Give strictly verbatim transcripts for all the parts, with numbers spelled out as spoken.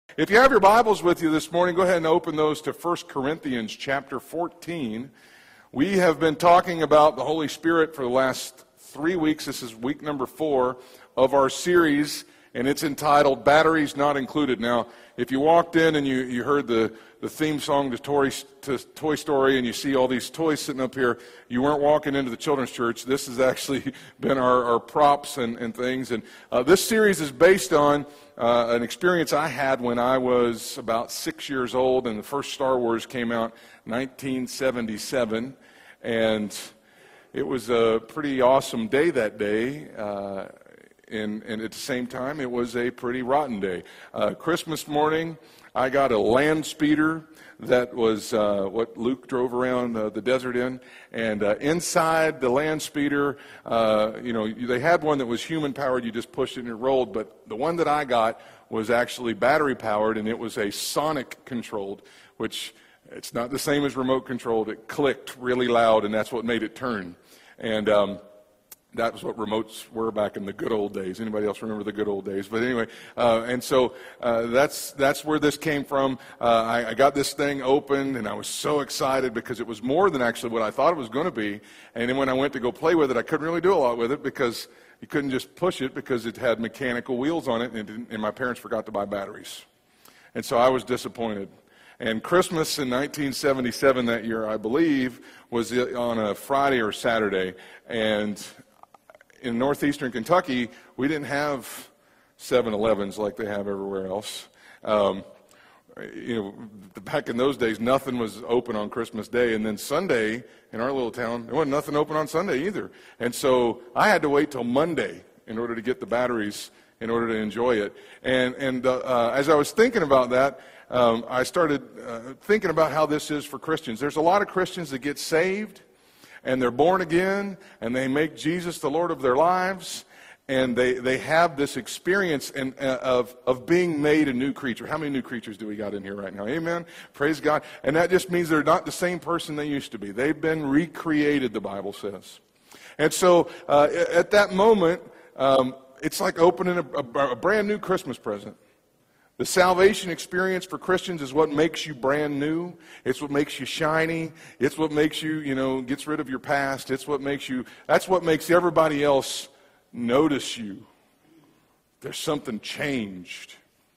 If you have your Bibles with you this morning, go ahead and open those to First Corinthians chapter fourteen. We have been talking about the Holy Spirit for the last three weeks. This is week number four of our series, and it's entitled Batteries Not Included. Now, if you walked in and you, you heard the, the theme song to Toy, to Toy Story and you see all these toys sitting up here, you weren't walking into the children's church. This has actually been our, our props and, and things. And uh, this series is based on uh, an experience I had when I was about six years old, and the first Star Wars came out in nineteen seventy-seven. And it was a pretty awesome day that day. Uh, And, and at the same time, it was a pretty rotten day. Uh, Christmas morning, I got a land speeder that was uh, what Luke drove around uh, the desert in. And uh, inside the land speeder, uh, you know, they had one that was human-powered. You just pushed it and it rolled. But the one that I got was actually battery-powered, and it was a sonic-controlled, which it's not the same as remote-controlled. It clicked really loud, and that's what made it turn. And Um, That was what remotes were back in the good old days. Anybody else remember the good old days? But anyway, uh, and so uh, that's that's where this came from. Uh, I, I got this thing opened, and I was so excited because it was more than actually what I thought it was going to be. And then when I went to go play with it, I couldn't really do a lot with it because you couldn't just push it because it had mechanical wheels on it, and, it didn't, and my parents forgot to buy batteries. And so I was disappointed. And Christmas in nineteen seventy-seven that year, I believe, was on a Friday or Saturday, and in northeastern Kentucky, we didn't have seven elevens like they have everywhere else. Um, you know, back in those days, nothing was open on Christmas Day. And then Sunday, in our little town, there wasn't nothing open on Sunday either. And so I had to wait till Monday in order to get the batteries, in order to enjoy it. And, and uh, uh, as I was thinking about that, um, I started uh, thinking about how this is for Christians. There's a lot of Christians that get saved, and they're born again, and they make Jesus the Lord of their lives, and they, they have this experience in, uh, of, of being made a new creature. How many new creatures do we got in here right now? Amen? Praise God. And that just means they're not the same person they used to be. They've been recreated, the Bible says. And so uh, at that moment, um, it's like opening a, a, a brand new Christmas present. The salvation experience for Christians is what makes you brand new. It's what makes you shiny. It's what makes you, you know, gets rid of your past. It's what makes you, that's what makes everybody else notice you. There's something changed.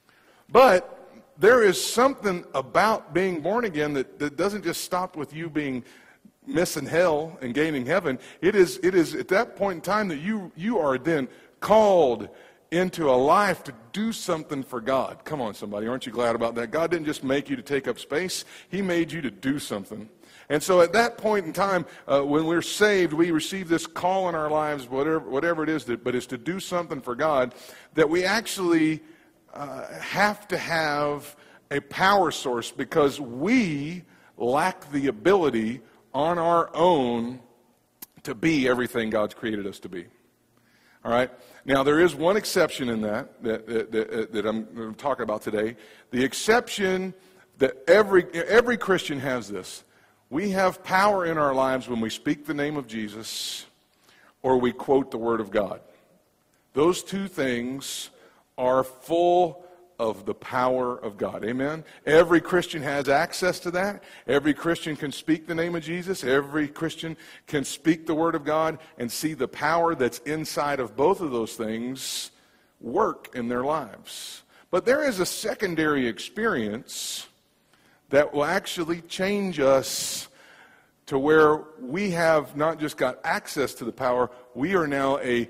But there is something about being born again that, that doesn't just stop with you being missing hell and gaining heaven. It is, it is at that point in time that you, you are then called into a life to do something for God. Come on, somebody. Aren't you glad about that? God didn't just make you to take up space. He made you to do something. And so at that point in time, uh, when we're saved, we receive this call in our lives, whatever, whatever it is, that, but it's to do something for God, that we actually uh, have to have a power source because we lack the ability on our own to be everything God's created us to be. All right. Now, there is one exception in that that, that, that, that I'm talking about today. The exception that every every Christian has this. We have power in our lives when we speak the name of Jesus or we quote the Word of God. Those two things are full of the power of God. Amen? Every Christian has access to that. Every Christian can speak the name of Jesus. Every Christian can speak the Word of God and see the power that's inside of both of those things work in their lives. But there is a secondary experience that will actually change us to where we have not just got access to the power, we are now a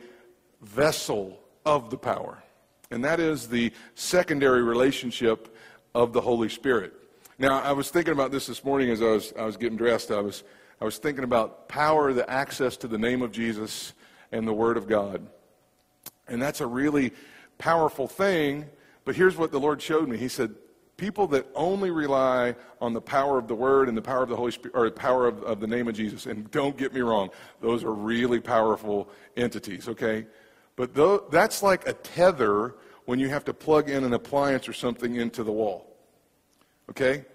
vessel of the power. And that is the secondary relationship of the Holy Spirit. Now, I was thinking about this this morning as I was I was getting dressed. I was I was thinking about power, the access to the name of Jesus and the Word of God. And that's a really powerful thing. But here's what the Lord showed me. He said, people that only rely on the power of the Word and the power of the Holy Spirit, or the power of, of the name of Jesus, and don't get me wrong, those are really powerful entities, okay? But though, that's like a tether when you have to plug in an appliance or something into the wall. Okay?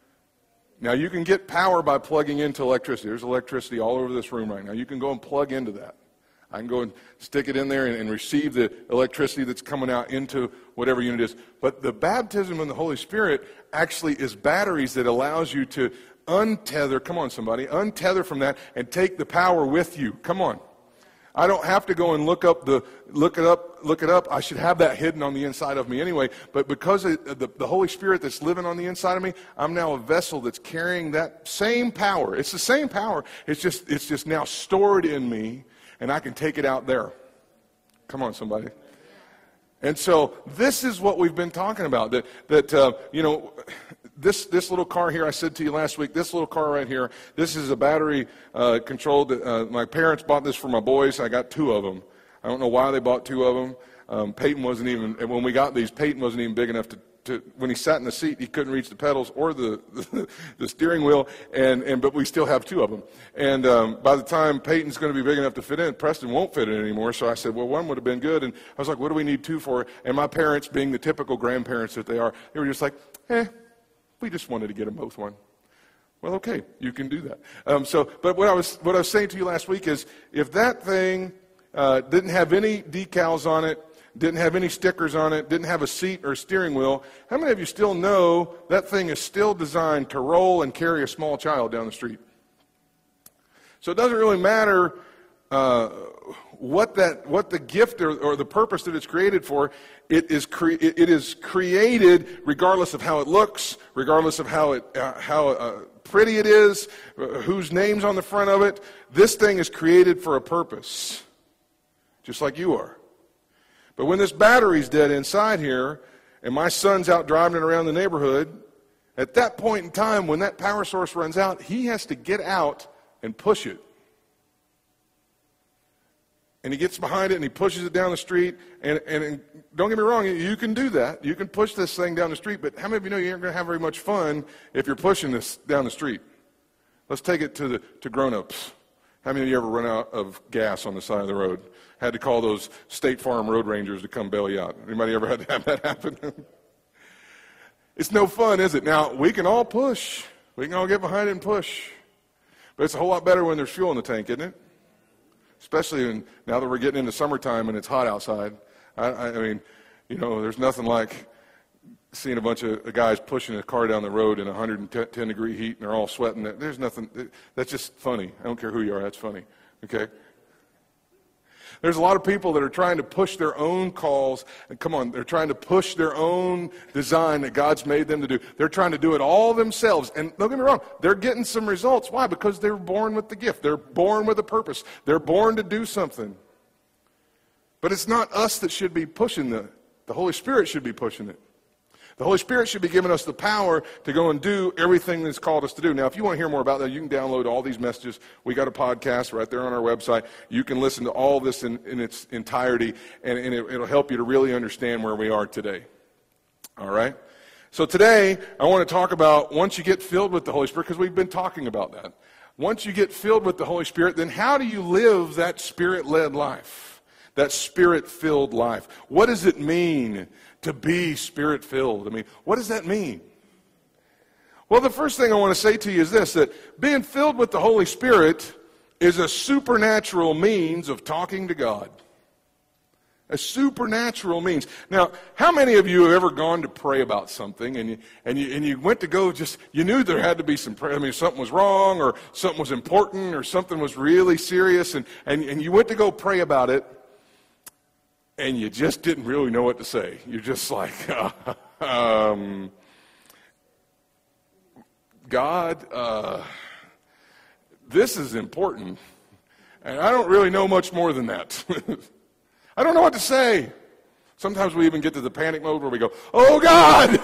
Now, you can get power by plugging into electricity. There's electricity all over this room right now. You can go and plug into that. I can go and stick it in there and, and receive the electricity that's coming out into whatever unit is. But the baptism in the Holy Spirit actually is batteries that allows you to untether, come on somebody, untether from that and take the power with you. Come on. I don't have to go and look up the look it up look it up. I should have that hidden on the inside of me anyway. But because of the, the Holy Spirit that's living on the inside of me, I'm now a vessel that's carrying that same power. It's the same power. It's just it's just now stored in me, and I can take it out there. Come on, somebody. And so this is what we've been talking about. That that uh, you know. This this little car here, I said to you last week, this little car right here, this is a battery uh, controlled. Uh, my parents bought this for my boys. I got two of them. I don't know why they bought two of them. Um, Peyton wasn't even, when we got these, Peyton wasn't even big enough to, to, when he sat in the seat, he couldn't reach the pedals or the the, the steering wheel, and, and but we still have two of them. And um, by the time Peyton's going to be big enough to fit in, Preston won't fit in anymore, so I said, well, one would have been good. And I was like, what do we need two for? And my parents, being the typical grandparents that they are, they were just like, eh. We just wanted to get them both one. Well, okay, you can do that. Um, so, but what I was what I was saying to you last week is, if that thing uh, didn't have any decals on it, didn't have any stickers on it, didn't have a seat or a steering wheel, how many of you still know that thing is still designed to roll and carry a small child down the street? So it doesn't really matter uh, what that what the gift or, or the purpose that it's created for. It is cre- it is created regardless of how it looks, regardless of how it uh, how uh, pretty it is, uh, whose name's on the front of it. This thing is created for a purpose, just like you are. But when this battery's dead inside here, and my son's out driving it around the neighborhood, at that point in time, when that power source runs out, he has to get out and push it. And he gets behind it and he pushes it down the street. And, and, and don't get me wrong, you can do that. You can push this thing down the street. But how many of you know you aren't going to have very much fun if you're pushing this down the street? Let's take it to the to grown-ups. How many of you ever run out of gas on the side of the road? Had to call those State Farm road rangers to come bail you out. Anybody ever had to have that happen? It's no fun, is it? Now, we can all push. We can all get behind it and push. But it's a whole lot better when there's fuel in the tank, isn't it? Especially in, now that we're getting into summertime and it's hot outside. I, I mean, you know, there's nothing like seeing a bunch of guys pushing a car down the road in one hundred ten degree heat and they're all sweating. There's nothing, that's just funny. I don't care who you are, that's funny. Okay? There's a lot of people that are trying to push their own calls. And come on, they're trying to push their own design that God's made them to do. They're trying to do it all themselves. And don't get me wrong, they're getting some results. Why? Because they're born with the gift. They're born with a purpose. They're born to do something. But it's not us that should be pushing the, the Holy Spirit should be pushing it. The Holy Spirit should be giving us the power to go and do everything that's called us to do. Now, if you want to hear more about that, you can download all these messages. We got a podcast right there on our website. You can listen to all this in, in its entirety, and, and it, it'll help you to really understand where we are today. All right? So today, I want to talk about once you get filled with the Holy Spirit, because we've been talking about that. Once you get filled with the Holy Spirit, then how do you live that Spirit-led life, that Spirit-filled life? What does it mean to be Spirit-filled? I mean, what does that mean? Well, the first thing I want to say to you is this, that being filled with the Holy Spirit is a supernatural means of talking to God. A supernatural means. Now, how many of you have ever gone to pray about something and you, and you, and you went to go just, you knew there had to be some prayer, I mean, something was wrong or something was important or something was really serious and, and, and you went to go pray about it, and you just didn't really know what to say. You're just like, um, God, uh, this is important, and I don't really know much more than that. I don't know what to say. Sometimes we even get to the panic mode where we go, oh God!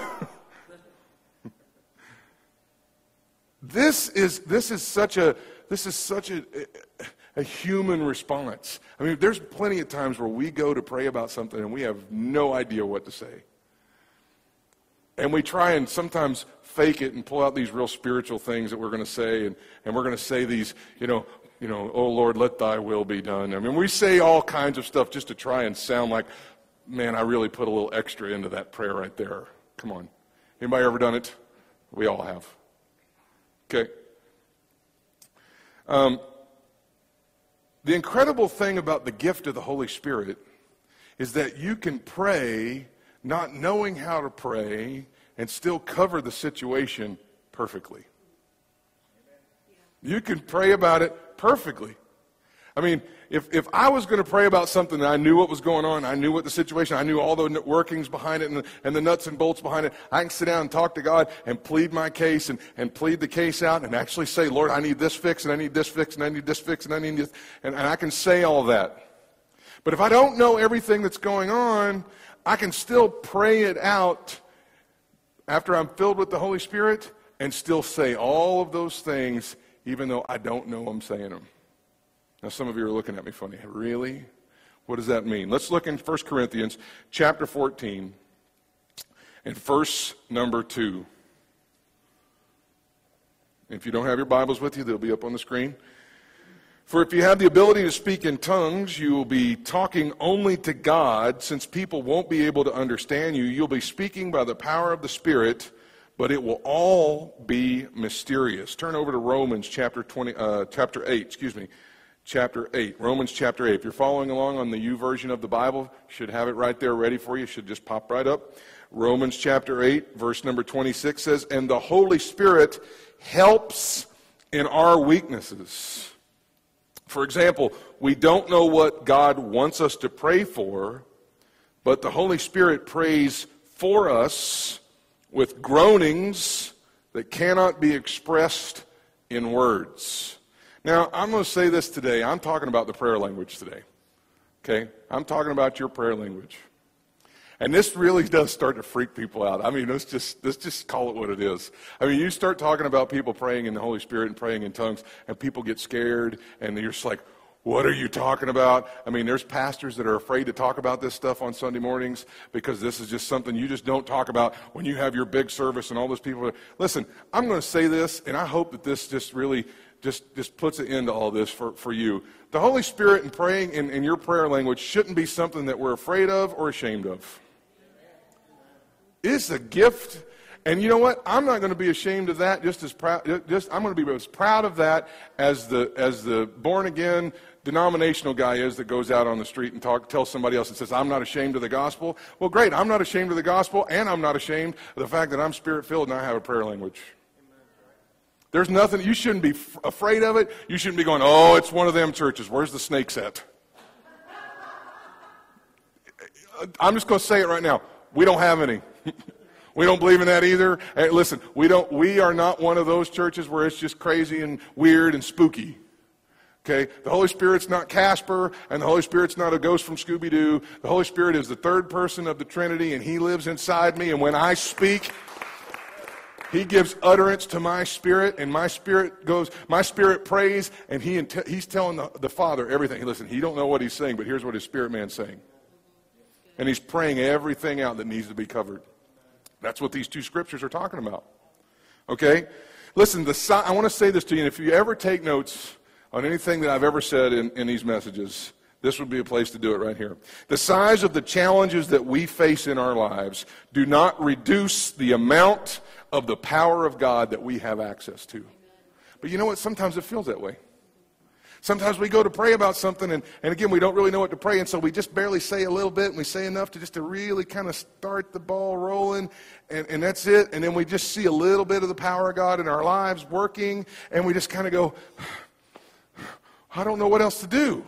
This is this is such a this is such a. a human response. I mean, there's plenty of times where we go to pray about something and we have no idea what to say. And we try and sometimes fake it and pull out these real spiritual things that we're going to say, and, and we're going to say these, you know, you know, oh Lord, let thy will be done. I mean, we say all kinds of stuff just to try and sound like, man, I really put a little extra into that prayer right there. Come on. Anybody ever done it? We all have. Okay. Um, The incredible thing about the gift of the Holy Spirit is that you can pray not knowing how to pray and still cover the situation perfectly. You can pray about it perfectly. I mean, if, if I was going to pray about something and I knew what was going on, I knew what the situation, I knew all the workings behind it and the, and the nuts and bolts behind it, I can sit down and talk to God and plead my case and, and plead the case out and actually say, Lord, I need this fixed and I need this fixed and I need this fixed and I need this, and, and I can say all that. But if I don't know everything that's going on, I can still pray it out after I'm filled with the Holy Spirit and still say all of those things even though I don't know I'm saying them. Now, some of you are looking at me funny. Really? What does that mean? Let's look in First Corinthians chapter fourteen and verse number two. If you don't have your Bibles with you, they'll be up on the screen. For if you have the ability to speak in tongues, you will be talking only to God, since people won't be able to understand you. You'll be speaking by the power of the Spirit, but it will all be mysterious. Turn over to Romans chapter twenty, uh, chapter eight. Excuse me. Chapter eight, Romans chapter eight. If you're following along on the U version of the Bible, you should have it right there ready for you. It should just pop right up. Romans chapter eight, verse number twenty-six says, and the Holy Spirit helps in our weaknesses. For example, we don't know what God wants us to pray for, but the Holy Spirit prays for us with groanings that cannot be expressed in words. Now, I'm going to say this today. I'm talking about the prayer language today. Okay? I'm talking about your prayer language. And this really does start to freak people out. I mean, let's just, let's just call it what it is. I mean, you start talking about people praying in the Holy Spirit and praying in tongues, and people get scared, and you're just like, what are you talking about? I mean, there's pastors that are afraid to talk about this stuff on Sunday mornings because this is just something you just don't talk about when you have your big service and all those people. Listen, I'm going to say this, and I hope that this just really just, just puts an end to all this for, for you. The Holy Spirit and praying in, in your prayer language shouldn't be something that we're afraid of or ashamed of. It's a gift. And you know what? I'm not going to be ashamed of that. Just as proud. Just I'm going to be as proud of that as the as the born again denominational guy is that goes out on the street and talk tells somebody else and says, "I'm not ashamed of the gospel." Well, great. I'm not ashamed of the gospel, and I'm not ashamed of the fact that I'm spirit filled and I have a prayer language. There's nothing. You shouldn't be f- afraid of it. You shouldn't be going, "Oh, it's one of them churches. Where's the snakes at?" I'm just going to say it right now. We don't have any. We don't believe in that either. Hey, listen, we don't. We are not one of those churches where it's just crazy and weird and spooky. Okay? The Holy Spirit's not Casper, and the Holy Spirit's not a ghost from Scooby-Doo. The Holy Spirit is the third person of the Trinity, and He lives inside me, and when I speak, He gives utterance to my spirit, and my spirit goes, my spirit prays, and he He's telling the, the Father everything. Listen, He don't know what He's saying, but here's what His spirit man's saying. And He's praying everything out that needs to be covered. That's what these two scriptures are talking about. Okay? Listen, the si- I want to say this to you, and if you ever take notes on anything that I've ever said in, in these messages, this would be a place to do it right here. The size of the challenges that we face in our lives do not reduce the amount of the power of God that we have access to. But you know what? Sometimes it feels that way. Sometimes we go to pray about something, and, and again, we don't really know what to pray, and so we just barely say a little bit, and we say enough to just to really kind of start the ball rolling, and, and that's it. And then we just see a little bit of the power of God in our lives working, and we just kind of go, I don't know what else to do.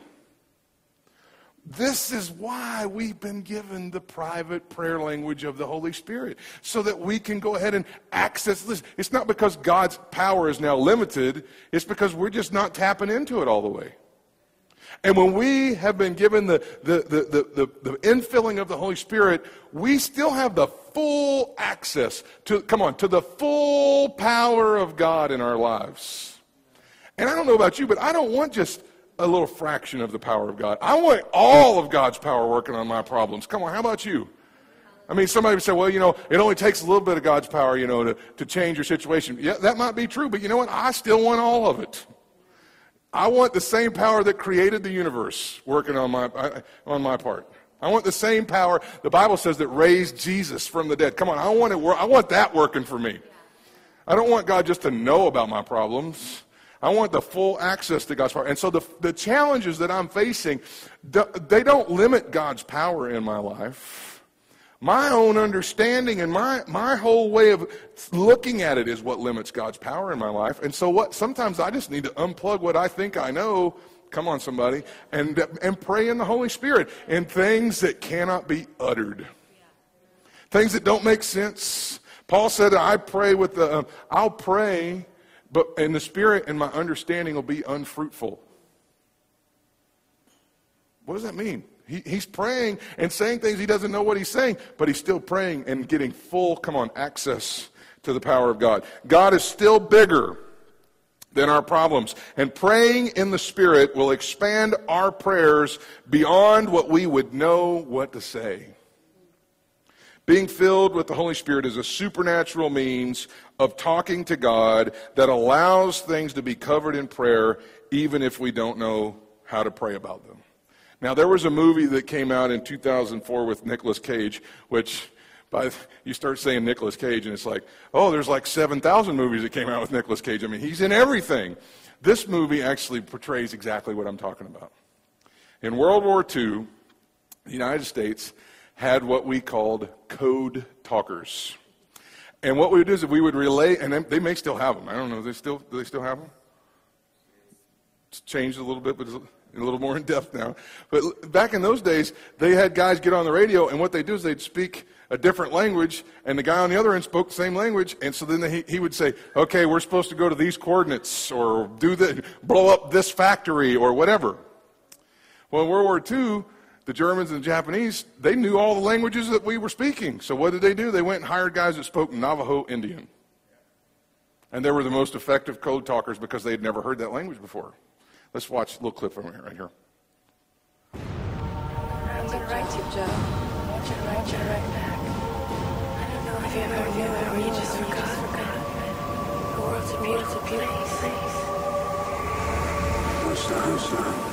This is why we've been given the private prayer language of the Holy Spirit, so that we can go ahead and access this. It's not because God's power is now limited. It's because we're just not tapping into it all the way. And when we have been given the, the, the, the, the, the infilling of the Holy Spirit, we still have the full access to, come on, to the full power of God in our lives. And I don't know about you, but I don't want just a little fraction of the power of God. I want all of God's power working on my problems. Come on, how about you? I mean, somebody would say, well, you know, it only takes a little bit of God's power, you know, to, to change your situation. Yeah, that might be true, but you know what? I still want all of it. I want the same power that created the universe working on my on my part. I want the same power. The Bible says that raised Jesus from the dead. Come on, I want it. I want that working for me. I don't want God just to know about my problems. I want the full access to God's power. And so the, the challenges that I'm facing, they don't limit God's power in my life. My own understanding and my, my whole way of looking at it is what limits God's power in my life. And so what? Sometimes I just need to unplug what I think I know. Come on, somebody. And, and pray in the Holy Spirit in things that cannot be uttered. Things that don't make sense. Paul said, I pray with the, uh, I'll pray, but in the Spirit and my understanding will be unfruitful. What does that mean? He, he's praying and saying things he doesn't know what he's saying, but he's still praying and getting full, come on, access to the power of God. God is still bigger than our problems. And praying in the Spirit will expand our prayers beyond what we would know what to say. Being filled with the Holy Spirit is a supernatural means of talking to God that allows things to be covered in prayer even if we don't know how to pray about them. Now, there was a movie that came out in two thousand four with Nicolas Cage, which by, you start saying Nicolas Cage and it's like, oh, there's like seven thousand movies that came out with Nicolas Cage. I mean, he's in everything. This movie actually portrays exactly what I'm talking about. In World War Two, the United States had what we called code talkers. And what we would do is we would relay, and they may still have them. I don't know, they still, do they still have them? It's changed a little bit, but it's a little more in depth now. But back in those days, they had guys get on the radio, and what they do is they'd speak a different language, and the guy on the other end spoke the same language, and so then he, he would say, okay, we're supposed to go to these coordinates, or do the, blow up this factory, or whatever. Well, in World War Two, the Germans and the Japanese, they knew all the languages that we were speaking. So what did they do? They went and hired guys that spoke Navajo Indian. And they were the most effective code talkers because they had never heard that language before. Let's watch a little clip from it right here. I'm going to write you, Joe. I want you to write you right back. I don't know if you ever knew it or you just forgot. The world's a beautiful place. Who's that? Who's that?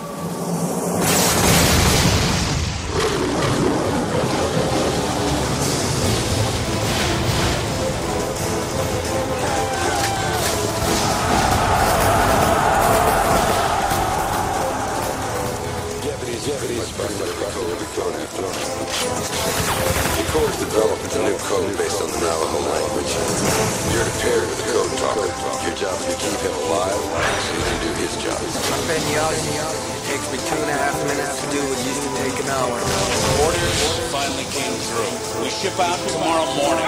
The Corps developed a new code based on the Navajo language. You're to pair with the code talker. Your job is to keep him alive so you can do his job. I've been young. It takes me two and a half minutes to do what used to take an hour. Orders finally came through. We ship out tomorrow morning.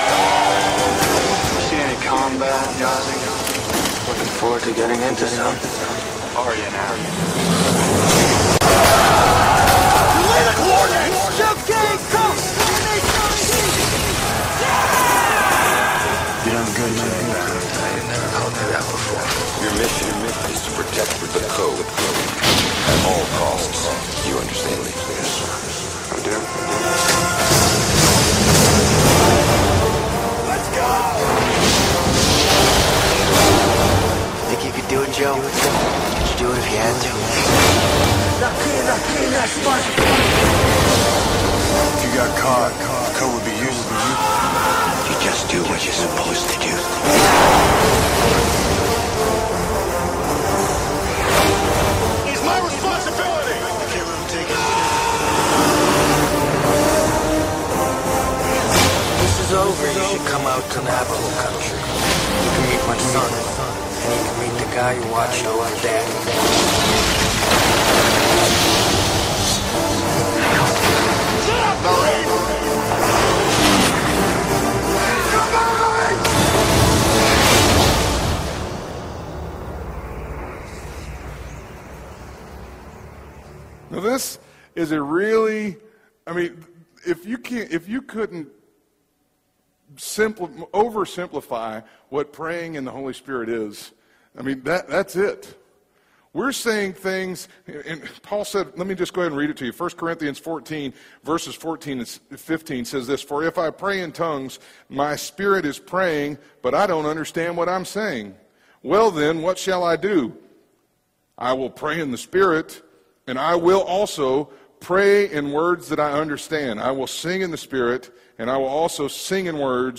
See any combat, Jazzy? Looking forward to getting into some. Are you now? Lay the coordinates! Showcase coast! You done good, man. I never told you that before. Your mission is to protect the code at all costs. You understand me? Yes, sir. I do. Let's go! Think you could do it, Joe? Could you do it if you had to? If you got caught, the code would be useless. You just do what you're supposed to do. It's my responsibility. Okay, let him take it. This is over. You should come out to Navajo country. You can meet my son, and you can meet the guy who watched over Daddy. Now this is a really, I mean, if you can't, if you couldn't simpli- oversimplify what praying in the Holy Spirit is, I mean, that that's it. We're saying things, and Paul said, let me just go ahead and read it to you. First Corinthians fourteen, verses fourteen and fifteen says this, for if I pray in tongues, my spirit is praying, but I don't understand what I'm saying. Well then, what shall I do? I will pray in the Spirit, and I will also pray in words that I understand. I will sing in the Spirit, and I will also sing in words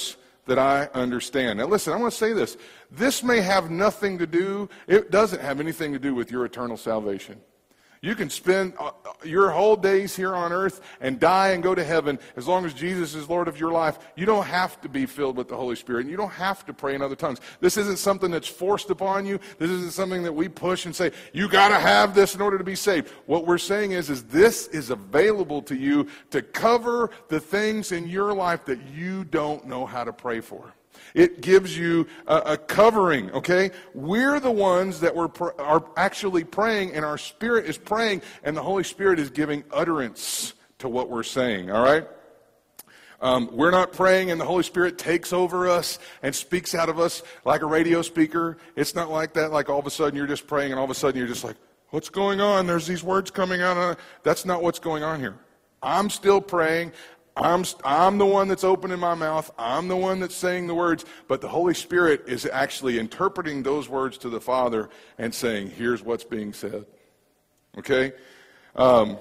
that I understand. Now listen, I want to say this. This may have nothing to do, it doesn't have anything to do with your eternal salvation. You can spend your whole days here on earth and die and go to heaven as long as Jesus is Lord of your life. You don't have to be filled with the Holy Spirit, and you don't have to pray in other tongues. This isn't something that's forced upon you. This isn't something that we push and say, you got to have this in order to be saved. What we're saying is, is this is available to you to cover the things in your life that you don't know how to pray for. It gives you a, a covering, okay? We're the ones that we're pr- are actually praying, and our spirit is praying, and the Holy Spirit is giving utterance to what we're saying, all right? Um, we're not praying, and the Holy Spirit takes over us and speaks out of us like a radio speaker. It's not like that, like all of a sudden you're just praying, and all of a sudden you're just like, what's going on? There's these words coming out of it. That's not what's going on here. I'm still praying. I'm, I'm the one that's opening my mouth. I'm the one that's saying the words. But the Holy Spirit is actually interpreting those words to the Father and saying, here's what's being said. Okay? Um,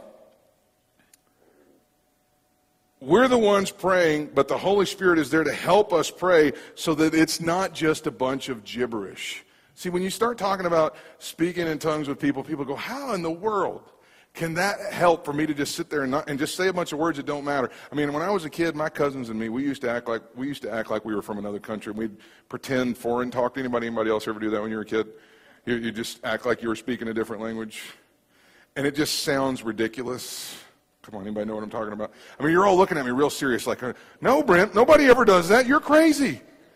we're the ones praying, but the Holy Spirit is there to help us pray so that it's not just a bunch of gibberish. See, when you start talking about speaking in tongues with people, people go, how in the world can that help for me to just sit there and, not, and just say a bunch of words that don't matter? I mean, when I was a kid, my cousins and me, we used to act like we used to act like we were from another country. And we'd pretend foreign talk to anybody. Anybody else ever do that when you were a kid? You, you just act like you were speaking a different language, and it just sounds ridiculous. Come on, anybody know what I'm talking about? I mean, you're all looking at me real serious, like, no, Brent, nobody ever does that. You're crazy.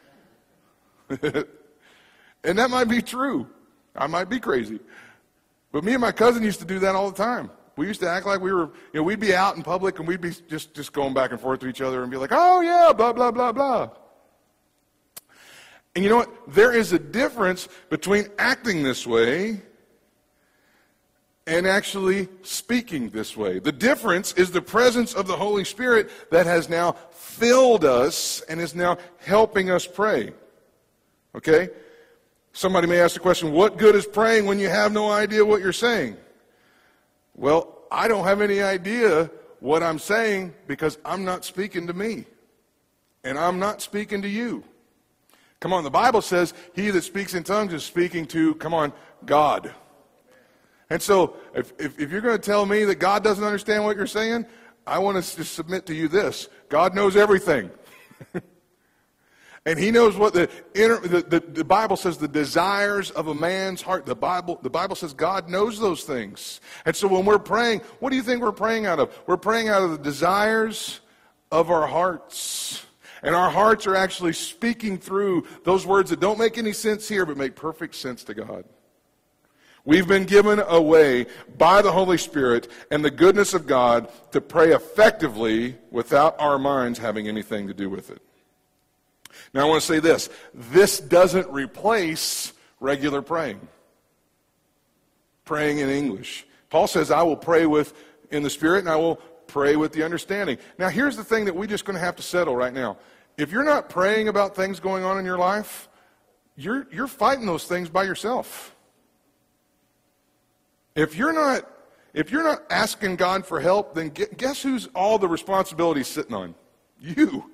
And that might be true. I might be crazy. But me and my cousin used to do that all the time. We used to act like we were, you know, we'd be out in public and we'd be just, just going back and forth to each other and be like, oh yeah, blah, blah, blah, blah. And you know what? There is a difference between acting this way and actually speaking this way. The difference is the presence of the Holy Spirit that has now filled us and is now helping us pray. Okay? Somebody may ask the question, what good is praying when you have no idea what you're saying? Well, I don't have any idea what I'm saying because I'm not speaking to me. And I'm not speaking to you. Come on, the Bible says he that speaks in tongues is speaking to, come on, God. And so if, if, if you're going to tell me that God doesn't understand what you're saying, I want to just submit to you this. God knows everything. And he knows what the, inner, the, the the Bible says, the desires of a man's heart. The Bible, the Bible says God knows those things. And so when we're praying, what do you think we're praying out of? We're praying out of the desires of our hearts. And our hearts are actually speaking through those words that don't make any sense here, but make perfect sense to God. We've been given a way by the Holy Spirit and the goodness of God to pray effectively without our minds having anything to do with it. Now I want to say this. This doesn't replace regular praying. Praying in English. Paul says, I will pray with in the Spirit and I will pray with the understanding. Now here's the thing that we're just going to have to settle right now. If you're not praying about things going on in your life, you're, you're fighting those things by yourself. If you're not, if you're not asking God for help, then guess who's all the responsibility sitting on? You.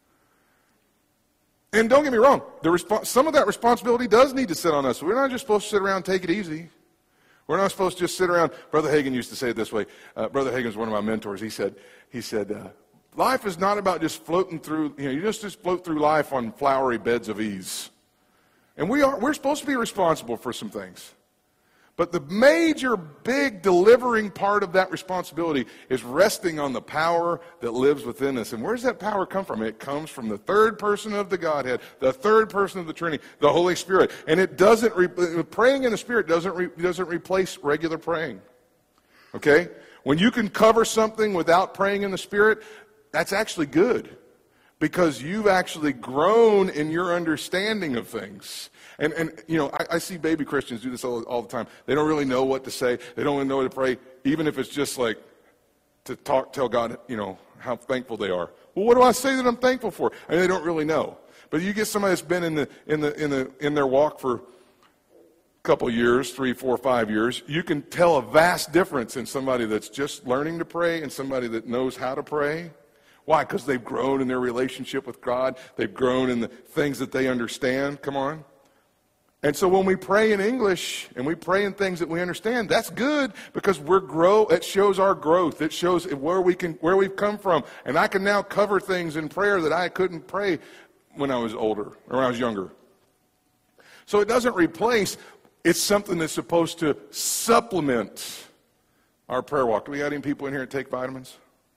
And don't get me wrong, the resp- some of that responsibility does need to sit on us. We're not just supposed to sit around and take it easy. We're not supposed to just sit around. Brother Hagin used to say it this way. Uh, Brother Hagin is one of my mentors. He said, he said, uh, life is not about just floating through, you know, you just, just float through life on flowery beds of ease. And we are, we're supposed to be responsible for some things. But the major, big, delivering part of that responsibility is resting on the power that lives within us. And where does that power come from? It comes from the third person of the Godhead, the third person of the Trinity, the Holy Spirit. And it doesn't, re- praying in the Spirit doesn't, re- doesn't replace regular praying. Okay? When you can cover something without praying in the Spirit, that's actually good. Because you've actually grown in your understanding of things. And, and you know, I, I see baby Christians do this all, all the time. They don't really know what to say. They don't even know what to pray, even if it's just like to talk, tell God, you know, how thankful they are. Well, what do I say that I'm thankful for? I mean, they don't really know. But you get somebody that's been in the in the in the in their walk for a couple of years, three, four, five years, you can tell a vast difference in somebody that's just learning to pray and somebody that knows how to pray. Why? Because they've grown in their relationship with God. They've grown in the things that they understand. Come on. And so when we pray in English and we pray in things that we understand, that's good because we're grow. It shows our growth. It shows where we can, where we've come from. And I can now cover things in prayer that I couldn't pray when I was older or when I was younger. So it doesn't replace. It's something that's supposed to supplement our prayer walk. Do we got any people in here that take vitamins?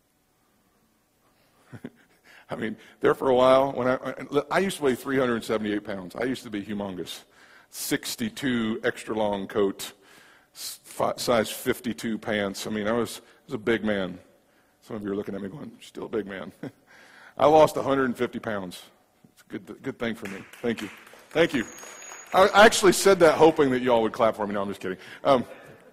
I mean, there for a while, when I, I used to weigh three hundred seventy-eight pounds. I used to be humongous. sixty-two extra long coat, size fifty-two pants. I mean, I was, I was a big man. Some of you are looking at me going, still a big man. I lost one hundred fifty pounds. It's a good, good thing for me. Thank you. Thank you. I actually said that hoping that you all would clap for me. No, I'm just kidding. Um,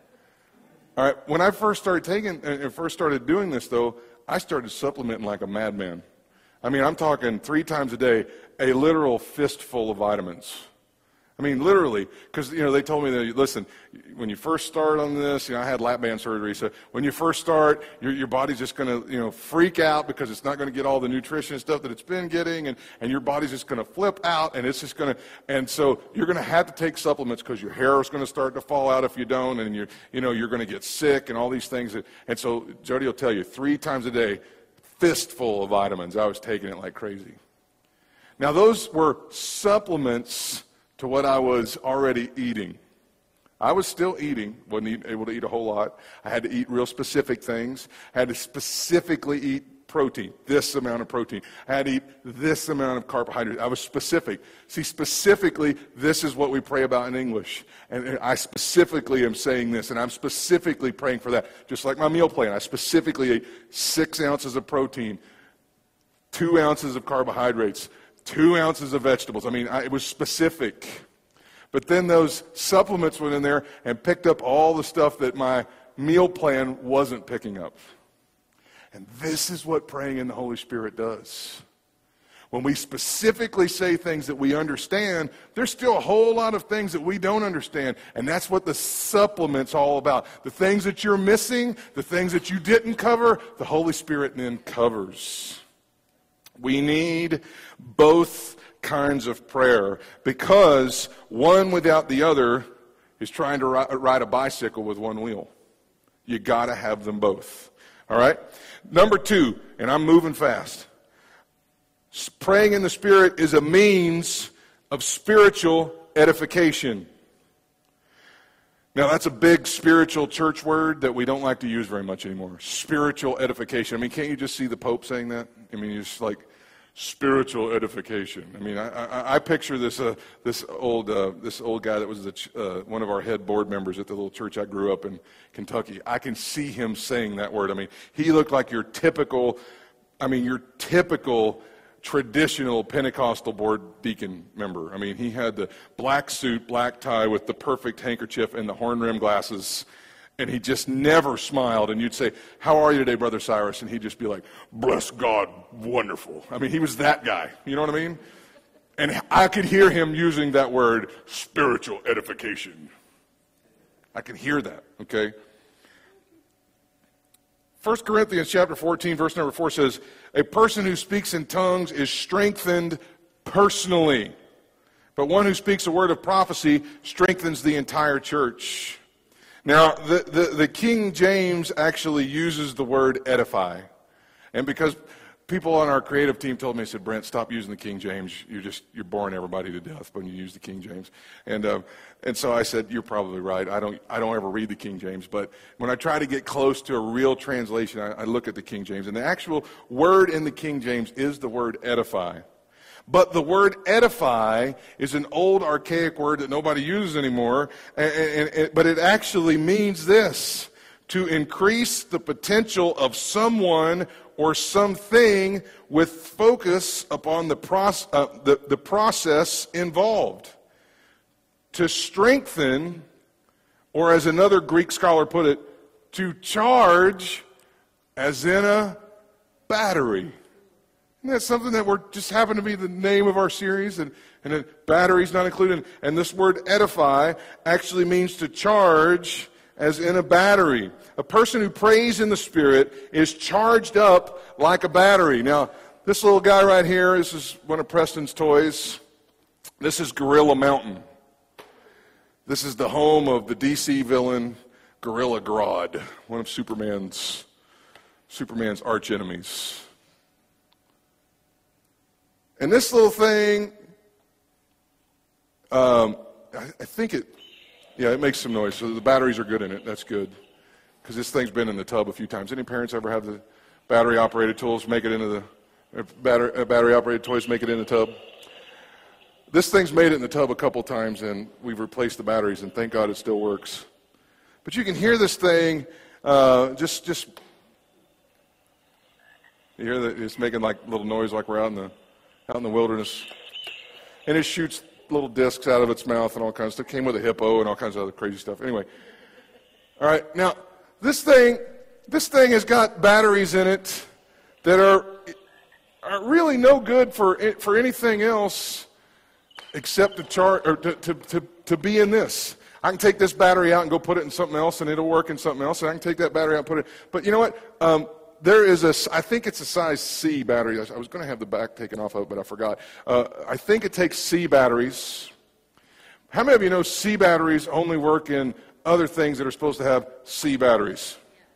all right. When I first started taking, and first started doing this, though, I started supplementing like a madman. I mean, I'm talking three times a day, a literal fistful of vitamins. I mean, literally, because, you know, they told me that, listen, when you first start on this, you know, I had lap band surgery, so when you first start, your, your body's just going to, you know, freak out because it's not going to get all the nutrition and stuff that it's been getting, and, and your body's just going to flip out, and it's just going to, and so you're going to have to take supplements because your hair is going to start to fall out if you don't, and you're, you know, you're going to get sick and all these things. That, and so Jody will tell you, three times a day, fistful of vitamins. I was taking it like crazy. Now, those were supplements to what I was already eating. I was still eating, wasn't able to eat a whole lot. I had to eat real specific things. I had to specifically eat protein, this amount of protein. I had to eat this amount of carbohydrates. I was specific. See, specifically, this is what we pray about in English. And, and I specifically am saying this, and I'm specifically praying for that. Just like my meal plan, I specifically ate six ounces of protein, two ounces of carbohydrates, two ounces of vegetables. I mean, I, it was specific. But then those supplements went in there and picked up all the stuff that my meal plan wasn't picking up. And this is what praying in the Holy Spirit does. When we specifically say things that we understand, there's still a whole lot of things that we don't understand. And that's what the supplement's all about. The things that you're missing, the things that you didn't cover, the Holy Spirit then covers. We need both kinds of prayer because one without the other is trying to ride a bicycle with one wheel. You got to have them both. All right? Number two, and I'm moving fast. Praying in the Spirit is a means of spiritual edification. Now, that's a big spiritual church word that we don't like to use very much anymore. Spiritual edification. I mean, can't you just see the Pope saying that? I mean, you just like, spiritual edification. I mean, I, I, I picture this uh, this old uh, this old guy that was the ch- uh, one of our head board members at the little church I grew up in Kentucky. I can see him saying that word. I mean, he looked like your typical, I mean, your typical traditional Pentecostal board deacon member. I mean, he had the black suit, black tie with the perfect handkerchief and the horn rim glasses. And he just never smiled. And you'd say, how are you today, Brother Cyrus? And he'd just be like, bless God, wonderful. I mean, he was that guy. You know what I mean? And I could hear him using that word, spiritual edification. I could hear that, okay? First Corinthians chapter fourteen, verse number four says, a person who speaks in tongues is strengthened personally. But one who speaks a word of prophecy strengthens the entire church. Now, the, the, the King James actually uses the word edify. And because people on our creative team told me, they said, Brent, stop using the King James. You're just, you're boring everybody to death when you use the King James. And uh, and so I said, you're probably right. I don't I don't ever read the King James. But when I try to get close to a real translation, I, I look at the King James. And the actual word in the King James is the word edify. But the word edify is an old archaic word that nobody uses anymore, and, and, and, but it actually means this, to increase the potential of someone or something with focus upon the, proce- uh, the, the process involved. To strengthen, or as another Greek scholar put it, to charge as in a battery. Isn't that something that we're just happen to be the name of our series, and, and a battery's not included? And this word edify actually means to charge as in a battery. A person who prays in the Spirit is charged up like a battery. Now, this little guy right here, this is one of Preston's toys. This is Gorilla Mountain. This is the home of the D C villain Gorilla Grodd, one of Superman's Superman's arch enemies. And this little thing, um, I, I think it, yeah, it makes some noise. So the batteries are good in it. That's good, because this thing's been in the tub a few times. Any parents ever have the battery-operated tools make it into the uh, battery, uh, battery-operated toys make it in the tub? This thing's made it in the tub a couple times, and we've replaced the batteries, and thank God it still works. But you can hear this thing uh, just, just, you hear that it's making like little noise like we're out in the, out in the wilderness. And it shoots little discs out of its mouth and all kinds of stuff. It came with a hippo and all kinds of other crazy stuff. Anyway, all right, now, this thing, this thing has got batteries in it that are, are really no good for, for anything else except to, char- or to, to, to, to be in this. I can take this battery out and go put it in something else, and it'll work in something else, and I can take that battery out and put it. But you know what? Um, there is a, I think it's a size C battery. I was going to have the back taken off of it, but I forgot. Uh, I think it takes C batteries. How many of you know C batteries only work in other things that are supposed to have C batteries?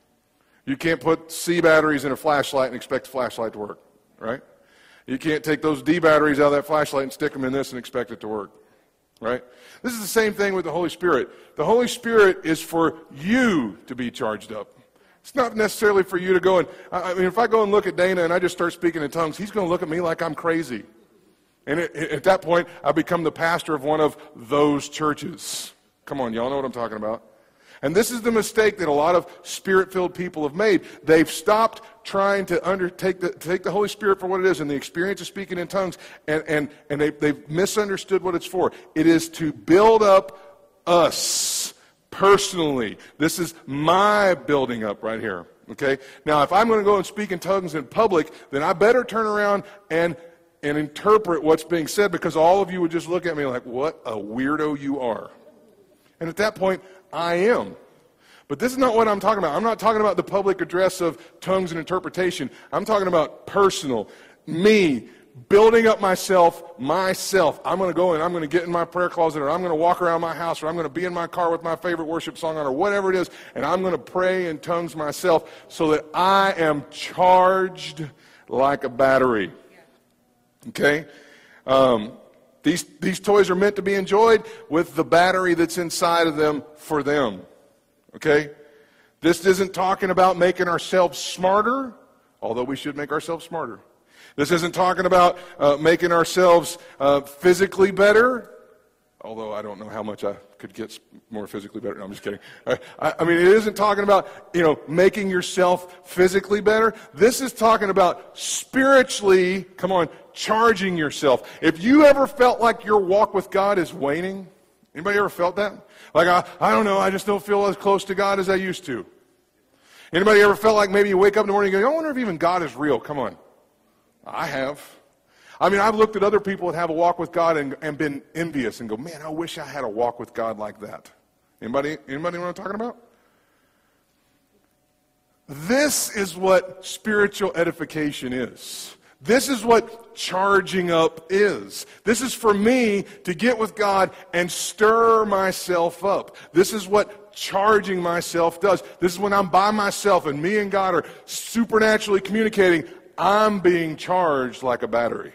You can't put C batteries in a flashlight and expect the flashlight to work, right? You can't take those D batteries out of that flashlight and stick them in this and expect it to work, right? This is the same thing with the Holy Spirit. The Holy Spirit is for you to be charged up. It's not necessarily for you to go and, I mean, if I go and look at Dana and I just start speaking in tongues, he's going to look at me like I'm crazy. And it, it, at that point, I become the pastor of one of those churches. Come on, y'all know what I'm talking about. And this is the mistake that a lot of Spirit-filled people have made. They've stopped trying to undertake the, take the Holy Spirit for what it is and the experience of speaking in tongues, and, and, and they, they've misunderstood what it's for. It is to build up us personally. This is my building up right here. Okay? Now, if I'm going to go and speak in tongues in public, then I better turn around and, and interpret what's being said, because all of you would just look at me like, what a weirdo you are. And at that point, I am. But this is not what I'm talking about. I'm not talking about the public address of tongues and interpretation. I'm talking about personal, me, building up myself, myself. I'm going to go and I'm going to get in my prayer closet, or I'm going to walk around my house, or I'm going to be in my car with my favorite worship song on, or whatever it is, and I'm going to pray in tongues myself so that I am charged like a battery. Okay? Um, These, these toys are meant to be enjoyed with the battery that's inside of them for them, okay? This isn't talking about making ourselves smarter, although we should make ourselves smarter. This isn't talking about uh, making ourselves uh, physically better, although I don't know how much I could get more physically better. No, I'm just kidding. I, I mean, it isn't talking about, you know, making yourself physically better. This is talking about spiritually, come on, charging yourself. If you ever felt like your walk with God is waning, anybody ever felt that? Like, I, I don't know, I just don't feel as close to God as I used to. Anybody ever felt like maybe you wake up in the morning and go, I wonder if even God is real? Come on. I have. I mean, I've looked at other people that have a walk with God and, and been envious and go, man, I wish I had a walk with God like that. Anybody, anybody know what I'm talking about? This is what spiritual edification is. This is what charging up is. This is for me to get with God and stir myself up. This is what charging myself does. This is when I'm by myself and me and God are supernaturally communicating. I'm being charged like a battery.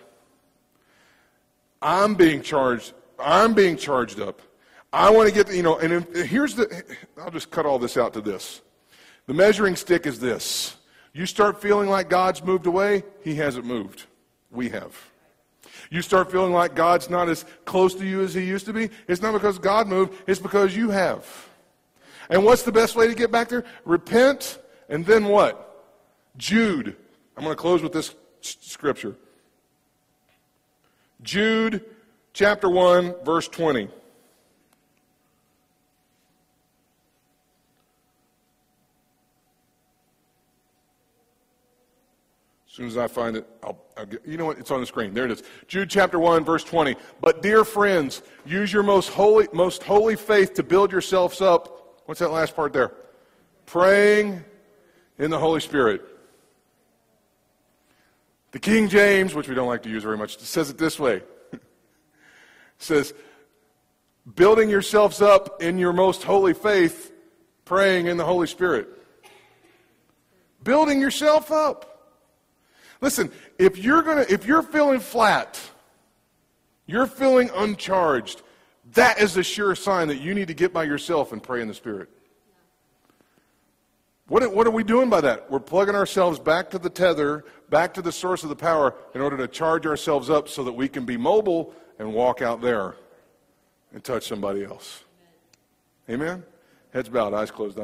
I'm being charged. I'm being charged up. I want to get, the, you know, and if, here's the, I'll just cut all this out to this. The measuring stick is this. You start feeling like God's moved away, He hasn't moved. We have. You start feeling like God's not as close to you as He used to be, it's not because God moved, it's because you have. And what's the best way to get back there? Repent, and then what? Jude. I'm going to close with this scripture. Jude chapter one, verse twenty. As soon as I find it, I'll, I'll get, you know what? It's on the screen. There it is. Jude chapter one, verse twenty. But dear friends, use your most holy, most holy faith to build yourselves up. What's that last part there? Praying in the Holy Spirit. The King James, which we don't like to use very much, says it this way. It says, building yourselves up in your most holy faith, praying in the Holy Spirit. Building yourself up. Listen, if you're gonna, if you're feeling flat, you're feeling uncharged, that is a sure sign that you need to get by yourself and pray in the Spirit. What, what are we doing by that? We're plugging ourselves back to the tether, back to the source of the power in order to charge ourselves up so that we can be mobile and walk out there and touch somebody else. Amen? Heads bowed, eyes closed.